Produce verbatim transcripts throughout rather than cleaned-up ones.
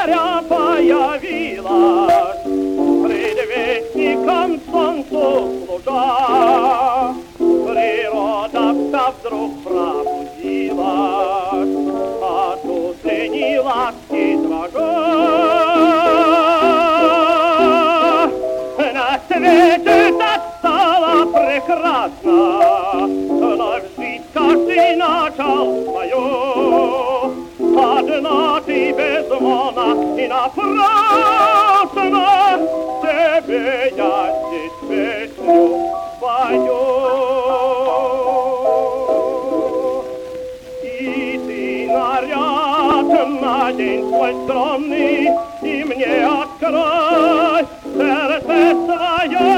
заря появилась, предвестником солнцу служа. Природа вся вдруг пробудилась, от утренней ласки дрожа. На свете так стало прекрасно, вновь жить каждый начал свою. Одна ты безмолвна и напрасно, тебе я здесь песню пою. И ты нарядна день свой скромный, и мне открой сердце свое.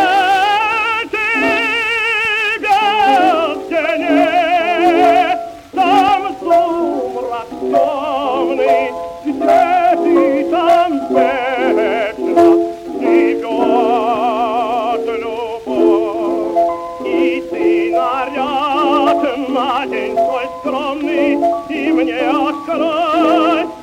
Тебя где нет, там сумрак темный, где ты, там вечно живет любовь. И ты наряд на день свой скромный, и мне открой